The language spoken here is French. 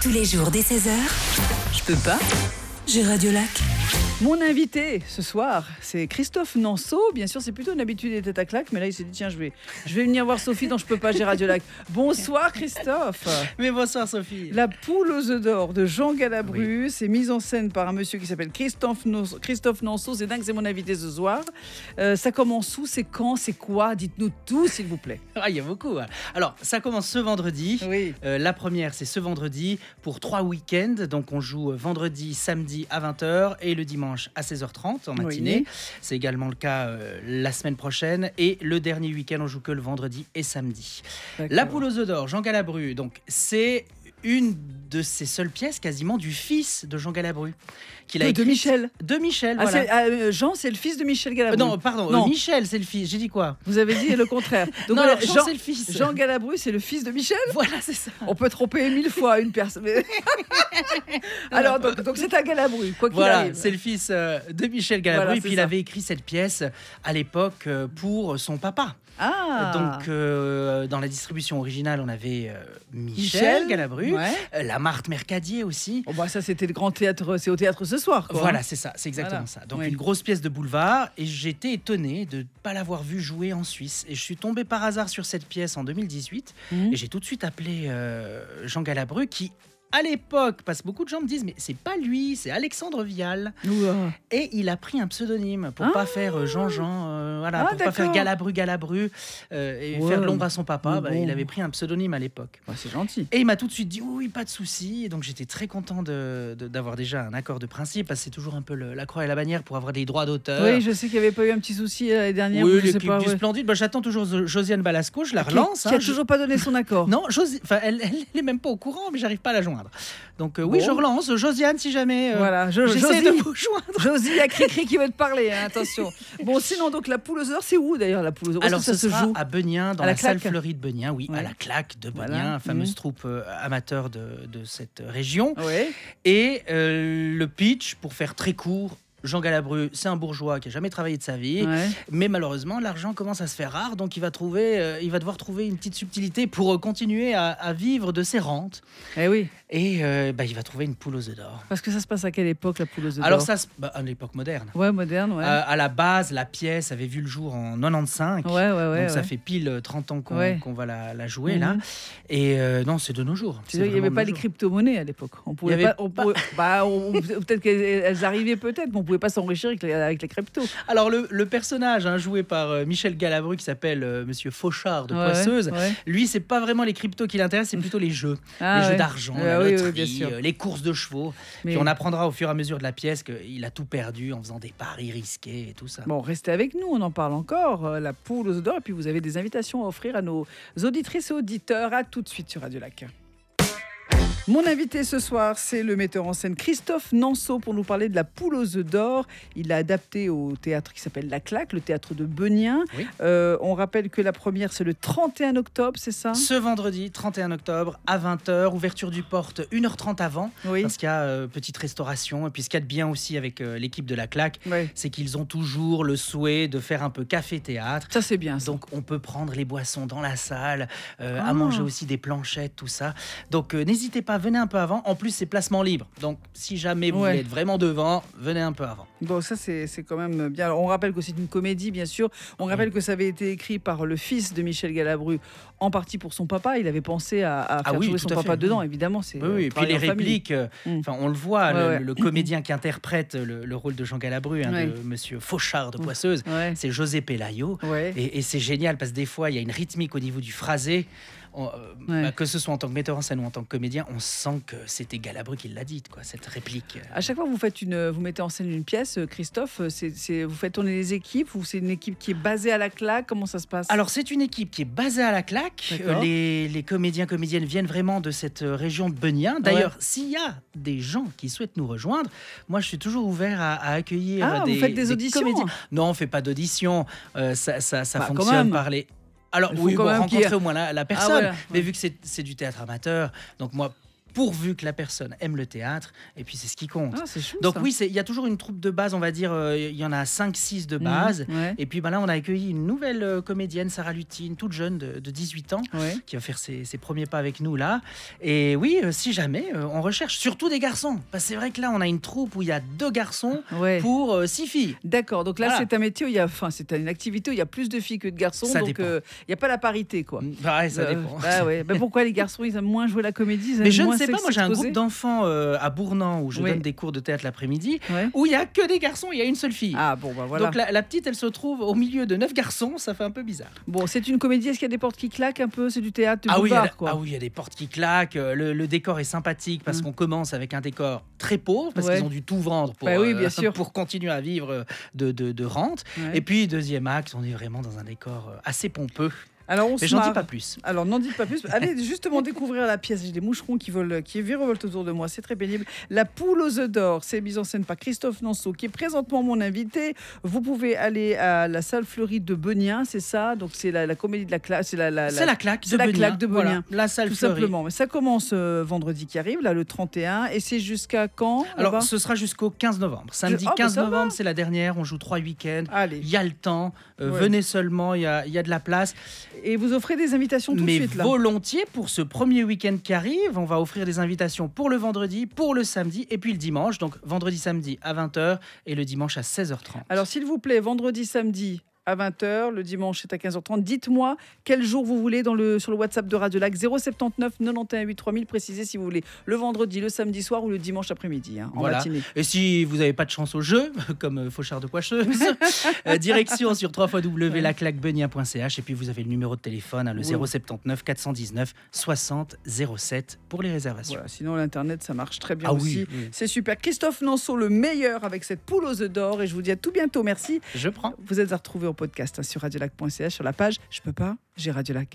Tous les jours dès 16h, je peux pas, j'ai Radio Lac. Mon invité ce soir, c'est Christophe Nanceau. Bien sûr, c'est plutôt une habitude des têtes à claques, mais là, il s'est dit tiens, je vais venir voir Sophie dans Je peux pas, j'ai Radio Lac. Bonsoir Christophe. Mais bonsoir Sophie. La poule aux œufs d'or de Jean Galabru, c'est mise en scène par un monsieur qui s'appelle Christophe Nanceau. C'est dingue, c'est mon invité ce soir. Ça commence où, c'est quand, c'est quoi? Dites-nous tout, s'il vous plaît. Ah, il y a beaucoup. Alors, ça commence ce vendredi. Oui. La première, c'est ce vendredi pour 3 week-ends. Donc, on joue vendredi, samedi à 20h et le dimanche à 16h30 en matinée. Oui. C'est également le cas la semaine prochaine. Et le dernier week-end, on joue que le vendredi et samedi. D'accord. La poule aux œufs d'or, Jean Galabru. Donc, c'est une de ses seules pièces quasiment du fils de Jean Galabru. Qu'il a De écrite- Michel. De Michel, Ah, voilà. Jean, c'est le fils de Michel Galabru. Non, pardon, Non. Michel, c'est le fils. J'ai dit quoi? Vous avez dit le contraire. Donc, Non, voilà, alors, Jean, c'est le fils. Jean Galabru, c'est le fils de Michel. Voilà, c'est ça. On peut tromper 1000 fois une personne. Alors, donc c'est un Galabru, quoi qu'il Voilà, arrive. c'est le fils de Michel Galabru. Voilà, et puis c'est il ça. avait écrit cette pièce à l'époque pour son papa. Ah. Donc dans la distribution originale, on avait Michel, Michel Galabru, ouais. la Marthe Mercadier aussi. Oh bah ça, c'était le grand théâtre, c'est au théâtre ce soir, quoi. Voilà, c'est ça, c'est exactement Voilà. ça. Donc Oui. une grosse pièce de boulevard, et j'étais étonné de ne pas l'avoir vue jouer en Suisse. Et je suis tombé par hasard sur cette pièce en 2018, Mhm. et j'ai tout de suite appelé Jean Galabru, qui à l'époque, parce que beaucoup de gens me disent, mais c'est pas lui, c'est Alexandre Vial. Ouah. Et il a pris un pseudonyme pour Ah. pas faire Jean-Jean, voilà, Ah, pour pas faire d'accord. Galabru, et Ouais. faire l'ombre à son papa. Mais bon. Il avait pris un pseudonyme à l'époque. Ouais, c'est gentil. Et il m'a tout de suite dit oui, pas de souci. Et donc j'étais très content d'avoir déjà un accord de principe, parce que c'est toujours un peu la croix et la bannière pour avoir des droits d'auteur. Oui, je sais qu'il n'y avait pas eu un petit souci l'année dernière. Oui, ou je les sais clips pas, du ouais. Splendide. Bah, j'attends toujours Josiane Balasco, je la Qui- relance. Qui hein, a toujours pas donné son accord. Non, elle est même pas au courant, mais j'arrive pas à la joindre. Donc oui, Bon. je relance. Josiane, si jamais Voilà, j'essaie Josie, de vous joindre. Josie, il y a Cricri qui veut te parler, hein, attention. Bon, sinon, donc la poule aux œufs, c'est où d'ailleurs la poule aux œufs? Où Alors est-ce que ce ça se sera joue à Benien, dans À la la salle Claque. fleurie de Benien, oui, Ouais. à la Claque de Benien, Voilà. fameuse troupe amateur de cette région. Oui. Et le pitch, pour faire très court, Jean Galabru, c'est un bourgeois qui a jamais travaillé de sa vie, Ouais. mais malheureusement l'argent commence à se faire rare, donc il va devoir trouver une petite subtilité pour continuer à vivre de ses rentes. Eh oui, Et il va trouver une poule aux œufs d'or. parce que ça se passe à quelle époque la poule aux œufs Alors d'or? à l'époque moderne. Ouais, moderne, ouais. À la base, la pièce avait vu le jour en 95. Ouais. Donc ça ouais. fait pile 30 ans qu'on Ouais. qu'on va la jouer Mhm. là. Et non, c'est de nos jours. Tu sais, il n'y avait vraiment pas de les nos jours. crypto-monnaies à l'époque. On pouvait Il y avait pas. Peut-être qu'elles arrivaient, peut-être, mais on pouvait pas s'enrichir avec les cryptos. Alors le personnage joué par Michel Galabru, qui s'appelle Monsieur Fauchard de Ouais, Poisseuse, ouais. lui, c'est pas vraiment les cryptos qui l'intéressent, c'est plutôt les jeux. Ah, Les ouais. jeux d'argent, Ah, la oui, loterie, bien sûr. les courses de chevaux. Mais- Puis on apprendra au fur et à mesure de la pièce qu'il a tout perdu en faisant des paris risqués et tout ça. Bon, restez avec nous, on en parle encore. La poule aux œufs d'or, et puis vous avez des invitations à offrir à nos auditrices et auditeurs. À tout de suite sur Radio Lac. Mon invité ce soir, c'est le metteur en scène Christophe Nanceau pour nous parler de la poule aux œufs d'or. Il l'a adapté au théâtre qui s'appelle La Claque, le théâtre de Benien. Oui. On rappelle que la première, c'est le 31 octobre, c'est ça? Ce vendredi 31 octobre à 20h, ouverture du porte 1h30 avant, Oui. parce qu'il y a petite restauration. Et puis ce qu'il y a de bien aussi avec l'équipe de La Claque, Ouais. c'est qu'ils ont toujours le souhait de faire un peu café-théâtre. Ça, c'est bien. Ça. Donc on peut prendre les boissons dans la salle, Ah. à manger aussi des planchettes, tout ça. Donc n'hésitez pas, venez un peu avant. En plus, c'est placement libre. Donc si jamais vous Ouais. voulez être vraiment devant, venez un peu avant. Bon, ça, c'est quand même bien. Alors, on rappelle que c'est une comédie, bien sûr. On rappelle que ça avait été écrit par le fils de Michel Galabru, en partie pour son papa. Il avait pensé à faire oui, jouer tout son à papa fait. dedans, évidemment. C'est Oui, et puis travail les en famille. répliques, Mm. on le voit, Ouais. le comédien qui interprète le rôle de Jean Galabru, Ouais. de Monsieur Fauchard de Poisseuse, Ouais. c'est José Pelayo. Ouais. Et c'est génial parce que des fois, il y a une rythmique au niveau du phrasé. Ouais. Que ce soit en tant que metteur en scène ou en tant que comédien, on sent que c'était Galabru qui l'a dit, quoi, cette réplique. À chaque fois que vous mettez en scène une pièce, Christophe, vous faites tourner les équipes ou c'est une équipe qui est basée à la Claque? Comment ça se passe? Alors, c'est une équipe qui est basée à la Claque. D'accord. Les comédiens, comédiennes viennent vraiment de cette région de Benien. D'ailleurs, s'il y a des gens qui souhaitent nous rejoindre, moi, je suis toujours ouvert à accueillir Ah, vous faites des auditions? comédiens. Non, on ne fait pas d'audition. Ça Bah, quand fonctionne même. par les... Alors, Il faut oui, quand même rencontrer qu'il y ait- au moins la personne. voilà. Mais Ouais. vu que c'est du théâtre amateur, donc moi, pourvu que la personne aime le théâtre, et puis c'est ce qui compte. Ah, c'est chou, Donc ça. oui, il y a toujours une troupe de base, on va dire, il y en a 5-6 de base. Ouais. Et puis là, on a accueilli une nouvelle comédienne, Sarah Lutine, toute jeune, de 18 ans, Ouais. qui va faire ses premiers pas avec nous là. Et oui, si jamais, on recherche surtout des garçons. Parce que c'est vrai que là, on a une troupe où il y a 2 garçons Ouais. pour 6 filles. D'accord, donc là Voilà. c'est un métier où c'est une activité où il y a plus de filles que de garçons, Ça donc dépend. il n'y a pas la parité quoi. Bah ouais, ça dépend. Bah ouais. Bah pourquoi les garçons ils aiment moins jouer la comédie, ils aiment Mais je ne moins sais pas, moi j'ai un s'exposer. groupe d'enfants à Bournan où je Oui. donne des cours de théâtre l'après-midi, Ouais. où il n'y a que des garçons, il y a une seule fille. Ah bon bah voilà. Donc la petite, elle se trouve au milieu de 9 garçons, ça fait un peu bizarre. Bon, c'est une comédie, est-ce qu'il y a des portes qui claquent un peu? C'est du théâtre de boulevard quoi. Il y a des portes qui claquent, le décor est sympathique parce qu'on commence avec un décor très pauvre, parce Ouais. qu'ils ont dû tout vendre pour, Bah oui, bien sûr. pour continuer à vivre de rente. Ouais. Et puis deuxième acte, on est vraiment dans un décor assez pompeux. Alors on Mais se j'en dis marre. pas plus. Alors n'en dites pas plus. Allez justement découvrir la pièce. J'ai des moucherons qui virevoltent autour de moi. C'est très pénible. La poule aux œufs d'or. C'est mise en scène par Christophe Nanceau, qui est présentement mon invité. Vous pouvez aller à la salle fleurie de Benien, c'est ça. Donc c'est la comédie de la classe. C'est C'est la claque c'est de la Benien. claque de Voilà, Benien. la salle tout fleurie. simplement. Mais ça commence vendredi qui arrive, là le 31, et c'est jusqu'à quand Alors là-bas ce sera jusqu'au 15 novembre. Samedi Ah, bah, 15 ça va. novembre, c'est la dernière. On joue 3 week-ends. Allez. Il y a le temps. Ouais. Venez seulement, il y a de la place. Et vous offrez des invitations tout de Mais suite là. volontiers, pour ce premier week-end qui arrive, on va offrir des invitations pour le vendredi, pour le samedi et puis le dimanche. Donc vendredi, samedi à 20h et le dimanche à 16h30. Alors, s'il vous plaît, vendredi, samedi à 20h, le dimanche c'est à 15h30. Dites-moi quel jour vous voulez sur le WhatsApp de Radio Lac 079 91 8 3000. Précisez si vous voulez le vendredi, le samedi soir ou le dimanche après-midi, en Voilà. matinée. Et si vous n'avez pas de chance au jeu, comme Fauchard de Poicheuse, direction sur www.laclaquebenien.ch et puis vous avez le numéro de téléphone, le Oui. 079 419 60 07 pour les réservations. Voilà, sinon l'internet ça marche très bien Ah aussi. oui, oui. C'est super. Christophe Nanceau, le meilleur avec cette poule aux œufs d'or, et je vous dis à tout bientôt. Merci. Je prends. Vous êtes à retrouver en podcast sur radiolac.ch sur la page Je peux pas, j'ai Radio Lac.